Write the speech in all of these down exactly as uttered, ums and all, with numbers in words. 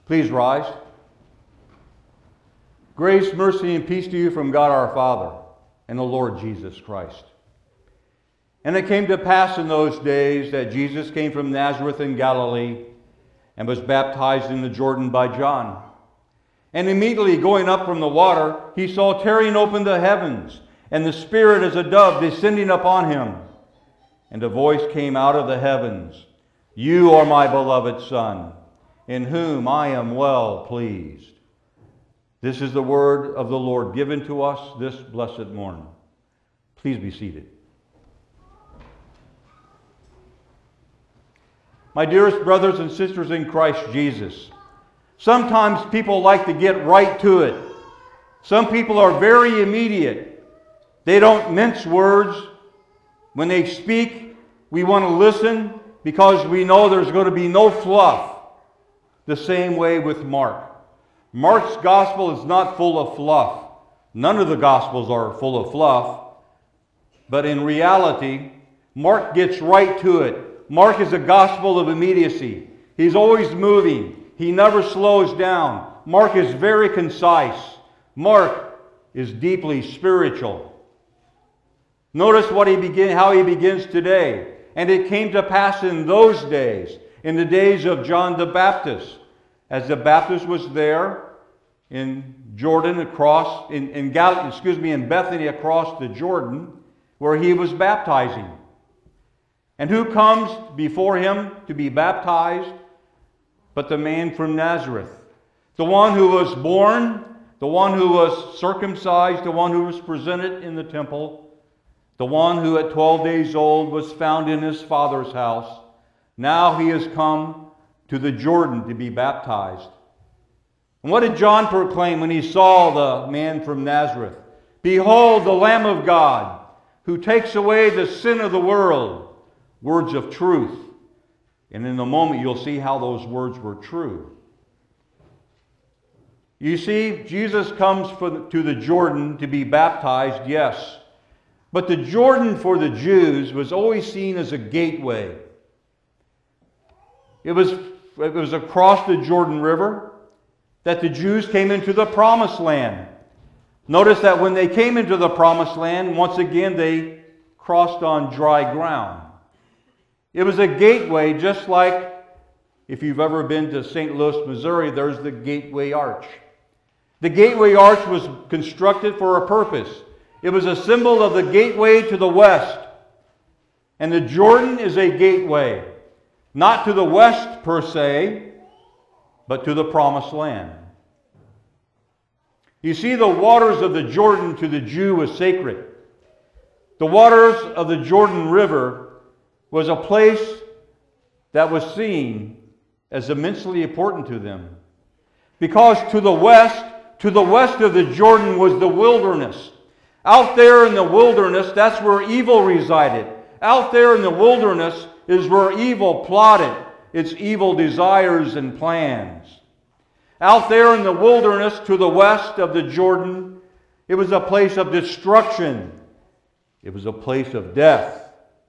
Please rise. Grace, mercy, and peace to you from God our Father and the Lord Jesus Christ. And it came to pass in those days that Jesus came from Nazareth in Galilee and was baptized in the Jordan by John. And immediately going up from the water, he saw tearing open the heavens, and the Spirit as a dove descending upon him. And a voice came out of the heavens, "You are my beloved Son, in whom I am well pleased." This is the word of the Lord given to us this blessed morning. Please be seated. My dearest brothers and sisters in Christ Jesus, sometimes people like to get right to it. Some people are very immediate. They don't mince words. When they speak, we want to listen because we know there's going to be no fluff. The same way with Mark. Mark's gospel is not full of fluff. None of the gospels are full of fluff. But in reality, Mark gets right to it. Mark is a gospel of immediacy. He's always moving. He never slows down. Mark is very concise. Mark is deeply spiritual. Notice what he begin, how he begins today. And it came to pass in those days, in the days of John the Baptist, as the Baptist was there in Jordan across, in, in Gal, excuse me, in Bethany across the Jordan, where he was baptizing. And who comes before him to be baptized but the man from Nazareth? The one who was born, the one who was circumcised, the one who was presented in the temple, the one who at twelve days old was found in his father's house. Now he has come to the Jordan to be baptized. And what did John proclaim when he saw the man from Nazareth? "Behold, the Lamb of God, who takes away the sin of the world." Words of truth. And in a moment you'll see how those words were true. You see, Jesus comes for the, to the Jordan to be baptized, yes. But the Jordan for the Jews was always seen as a gateway. It was, it was across the Jordan River that the Jews came into the Promised Land. Notice that when they came into the Promised Land, once again they crossed on dry ground. It was a gateway, just like if you've ever been to Saint Louis, Missouri, there's the Gateway Arch. The Gateway Arch was constructed for a purpose. It was a symbol of the gateway to the west. And the Jordan is a gateway, not to the west per se, but to the Promised Land. You see, the waters of the Jordan to the Jew was sacred. The waters of the Jordan River was a place that was seen as immensely important to them. Because to the west, to the west of the Jordan was the wilderness. Out there in the wilderness, that's where evil resided. Out there in the wilderness is where evil plotted its evil desires and plans. Out there in the wilderness to the west of the Jordan, it was a place of destruction. It was a place of death.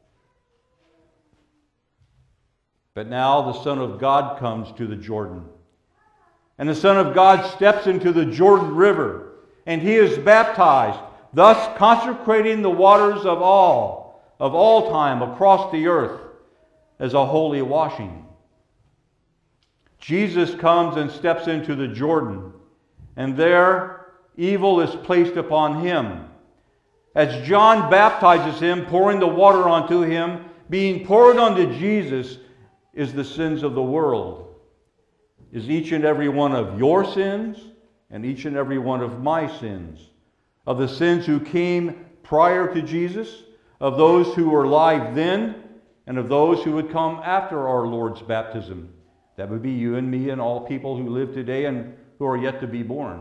But now the Son of God comes to the Jordan. And the Son of God steps into the Jordan River, and he is baptized, thus consecrating the waters of all, of all time across the earth as a holy washing. Jesus comes and steps into the Jordan, and there evil is placed upon him. As John baptizes him, pouring the water onto him, being poured onto Jesus is the sins of the world. Is each and every one of your sins and each and every one of my sins. Of the sins who came prior to Jesus, of those who were alive then, and of those who would come after our Lord's baptism. That would be you and me and all people who live today and who are yet to be born.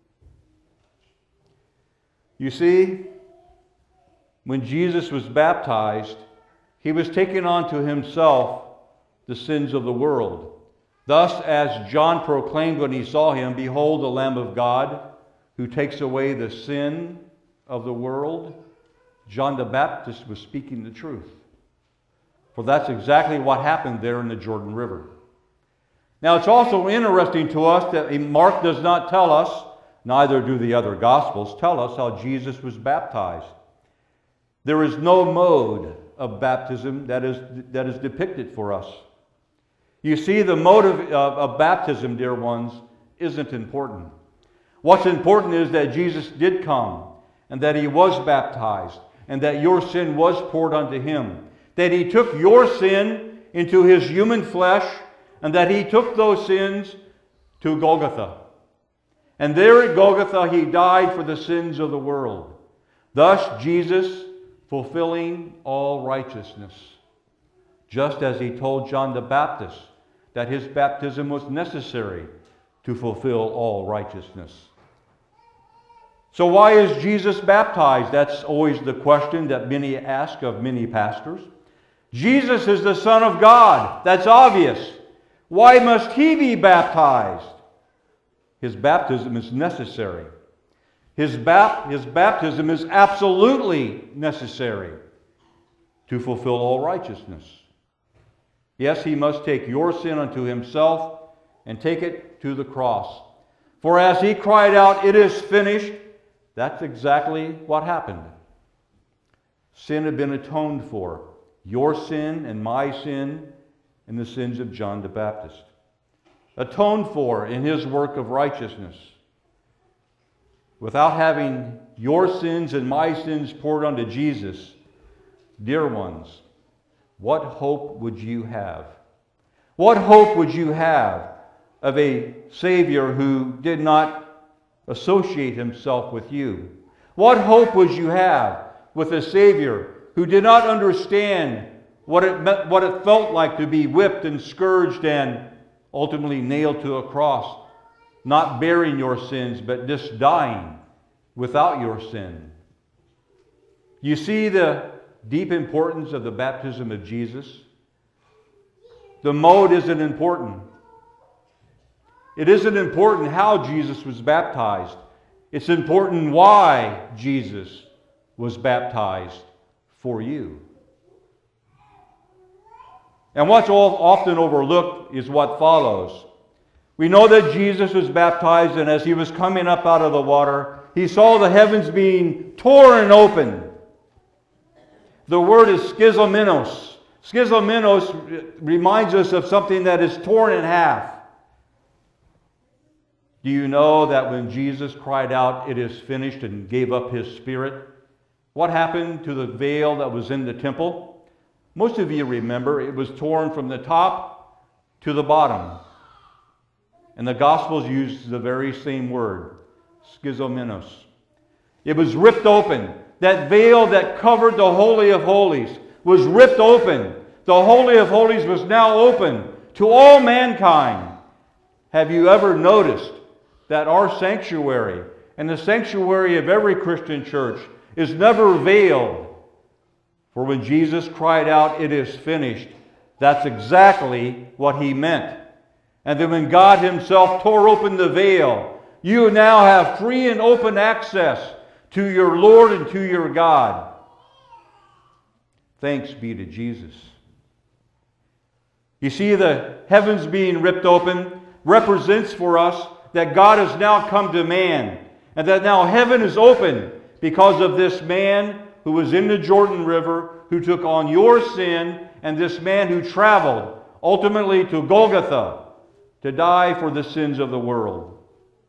You see, when Jesus was baptized, he was taking on to himself the sins of the world. Thus, as John proclaimed when he saw him, "Behold, the Lamb of God, who takes away the sin of the world," John the Baptist was speaking the truth. For that's exactly what happened there in the Jordan River. Now, it's also interesting to us that Mark does not tell us, neither do the other Gospels tell us, how Jesus was baptized. There is no mode of baptism that is, that is depicted for us. You see, the mode of, of, of baptism, dear ones, isn't important. What's important is that Jesus did come, and that he was baptized, and that your sin was poured unto him, that he took your sin into his human flesh, and that he took those sins to Golgotha. And there at Golgotha he died for the sins of the world. Thus Jesus fulfilling all righteousness, just as he told John the Baptist that his baptism was necessary to fulfill all righteousness. So why is Jesus baptized? That's always the question that many ask of many pastors. Jesus is the Son of God. That's obvious. Why must he be baptized? His baptism is necessary. His, bap- his baptism is absolutely necessary to fulfill all righteousness. Yes, he must take your sin unto himself and take it to the cross. For as he cried out, "It is finished," that's exactly what happened. Sin had been atoned for. Your sin and my sin and the sins of John the Baptist. Atoned for in his work of righteousness. Without having your sins and my sins poured onto Jesus, dear ones, what hope would you have? What hope would you have of a Savior who did not associate himself with you? What hope would you have with a Savior who did not understand what it meant, what it felt like to be whipped and scourged and ultimately nailed to a cross, not bearing your sins, but just dying without your sin? You see the deep importance of the baptism of Jesus? The mode isn't important. It isn't important how Jesus was baptized. It's important why Jesus was baptized for you. And what's often overlooked is what follows. We know that Jesus was baptized, and as he was coming up out of the water, he saw the heavens being torn open. The word is schizomenos. Schizomenos reminds us of something that is torn in half. Do you know that when Jesus cried out, "It is finished," and gave up his spirit, what happened to the veil that was in the temple? Most of you remember it was torn from the top to the bottom. And the Gospels use the very same word, schizomenos. It was ripped open. That veil that covered the Holy of Holies was ripped open. The Holy of Holies was now open to all mankind. Have you ever noticed that our sanctuary and the sanctuary of every Christian church is never veiled? For when Jesus cried out, "It is finished," that's exactly what he meant. And then when God himself tore open the veil, you now have free and open access to your Lord and to your God. Thanks be to Jesus. You see, the heavens being ripped open represents for us that God has now come to man, and that now heaven is open because of this man who was in the Jordan River, who took on your sin, and this man who traveled ultimately to Golgotha to die for the sins of the world.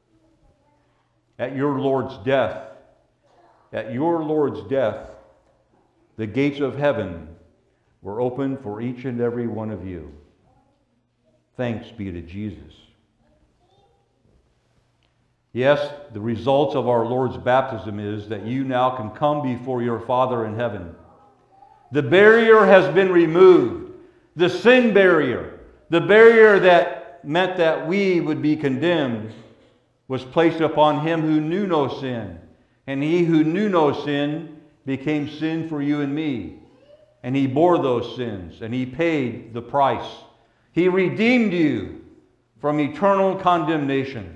At your Lord's death, at your Lord's death, the gates of heaven were open for each and every one of you. Thanks be to Jesus. Yes, the results of our Lord's baptism is that you now can come before your Father in heaven. The barrier has been removed. The sin barrier, the barrier that meant that we would be condemned, was placed upon him who knew no sin. And he who knew no sin became sin for you and me. And he bore those sins, and he paid the price. He redeemed you from eternal condemnation.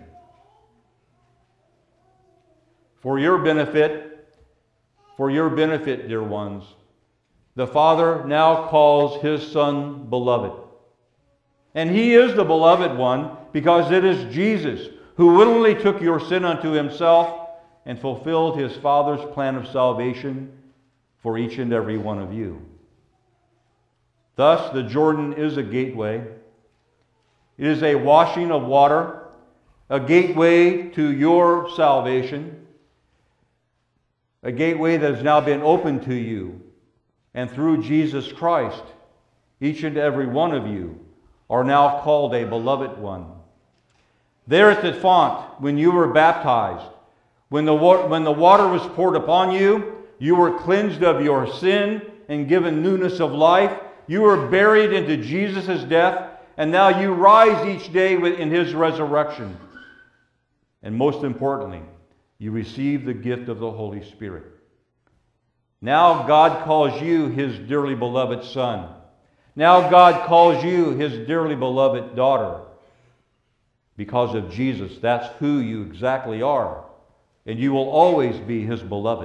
For your benefit, for your benefit, dear ones, the Father now calls his Son beloved. And He is the beloved one because it is Jesus who willingly took your sin unto Himself and fulfilled His Father's plan of salvation for each and every one of you. Thus, the Jordan is a gateway. It is a washing of water, a gateway to your salvation, a gateway that has now been opened to you. And through Jesus Christ, each and every one of you are now called a beloved one. There at the font, when you were baptized, when the, wa- when the water was poured upon you, you were cleansed of your sin and given newness of life. You were buried into Jesus' death, and now you rise each day in His resurrection. And most importantly, you receive the gift of the Holy Spirit. Now God calls you His dearly beloved son. Now God calls you His dearly beloved daughter. Because of Jesus, that's who you exactly are. And you will always be His beloved.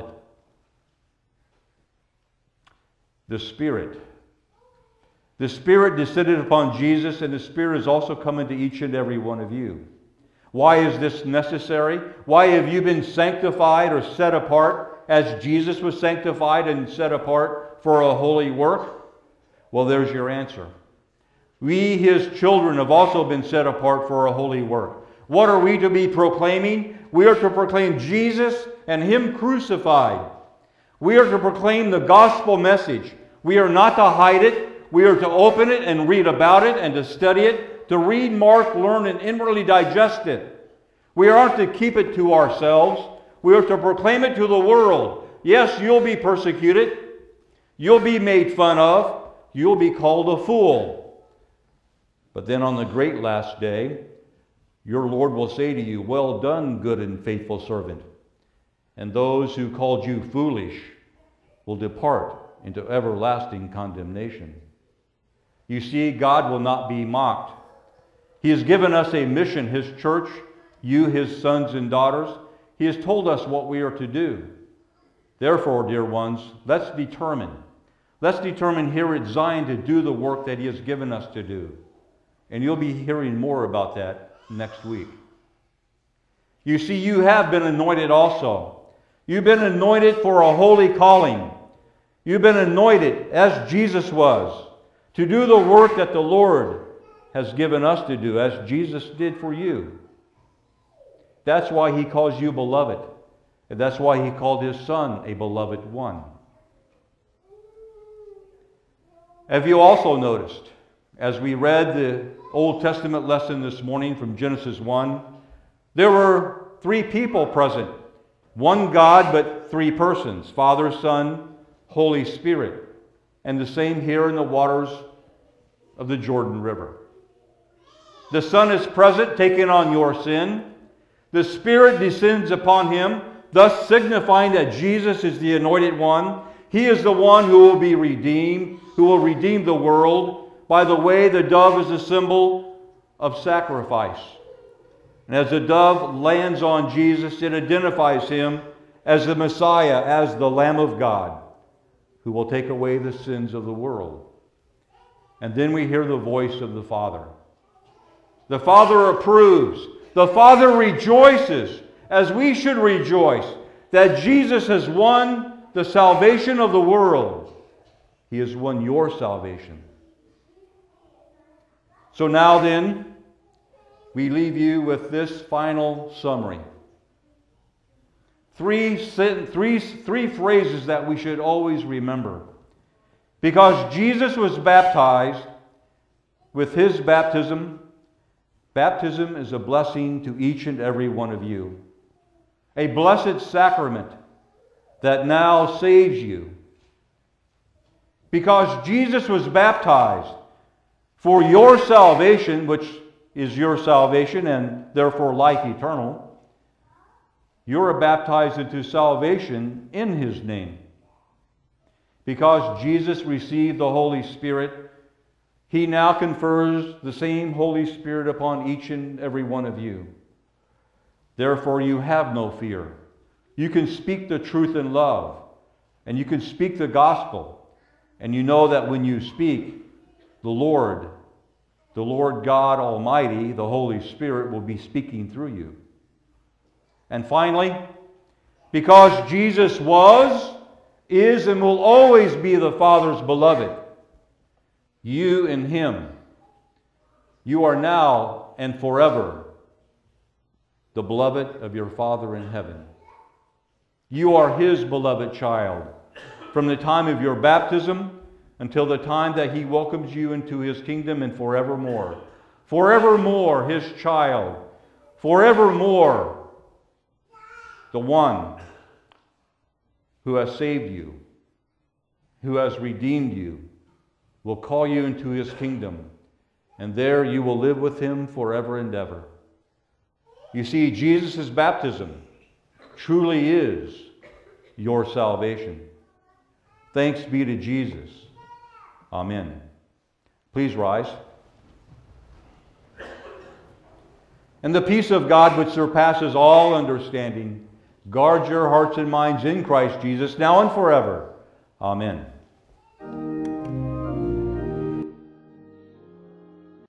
The Spirit. The Spirit descended upon Jesus, and the Spirit is also coming to each and every one of you. Why is this necessary? Why have you been sanctified or set apart as Jesus was sanctified and set apart for a holy work? Well, there's your answer. We, His children, have also been set apart for a holy work. What are we to be proclaiming? We are to proclaim Jesus and Him crucified. We are to proclaim the gospel message. We are not to hide it. We are to open it and read about it and to study it, to read, mark, learn, and inwardly digest it. We aren't to keep it to ourselves. We are to proclaim it to the world. Yes, you'll be persecuted. You'll be made fun of. You'll be called a fool. But then on the great last day, your Lord will say to you, "Well done, good and faithful servant." And those who called you foolish will depart into everlasting condemnation. You see, God will not be mocked. He has given us a mission, His church, you, His sons and daughters. He has told us what we are to do. Therefore, dear ones, let's determine. Let's determine here at Zion to do the work that He has given us to do. And you'll be hearing more about that next week. You see, you have been anointed also. You've been anointed for a holy calling. You've been anointed, as Jesus was, to do the work that the Lord has given us to do, as Jesus did for you. That's why He calls you beloved. And that's why He called His Son a beloved one. Have you also noticed, as we read the Old Testament lesson this morning from Genesis one, there were three people present. One God, but three persons, Father, Son, Holy Spirit. And the same here in the waters of the Jordan River. The Son is present, taking on your sin. The Spirit descends upon Him, thus signifying that Jesus is the anointed one. He is the one who will be redeemed, who will redeem the world. By the way, the dove is a symbol of sacrifice. And as the dove lands on Jesus, it identifies Him as the Messiah, as the Lamb of God, who will take away the sins of the world. And then we hear the voice of the Father. The Father approves. The Father rejoices, as we should rejoice, that Jesus has won the salvation of the world. He has won your salvation. So now then, we leave you with this final summary. Three, three, three phrases that we should always remember. Because Jesus was baptized with His baptism, baptism is a blessing to each and every one of you. A blessed sacrament that now saves you. Because Jesus was baptized for your salvation, which is your salvation and therefore life eternal, you are baptized into salvation in His name. Because Jesus received the Holy Spirit, He now confers the same Holy Spirit upon each and every one of you. Therefore, you have no fear. You can speak the truth in love, and you can speak the gospel, and you know that when you speak, the Lord, the Lord God Almighty, the Holy Spirit, will be speaking through you. And finally, because Jesus was, is, and will always be the Father's beloved, you in Him, you are now and forever the beloved of your Father in heaven. You are His beloved child from the time of your baptism until the time that He welcomes you into His kingdom and forevermore. Forevermore His child. Forevermore the one who has saved you, who has redeemed you, will call you into His kingdom, and there you will live with Him forever and ever. You see, Jesus' baptism truly is your salvation. Thanks be to Jesus. Amen. Please rise. And the peace of God, which surpasses all understanding, guard your hearts and minds in Christ Jesus, now and forever. Amen.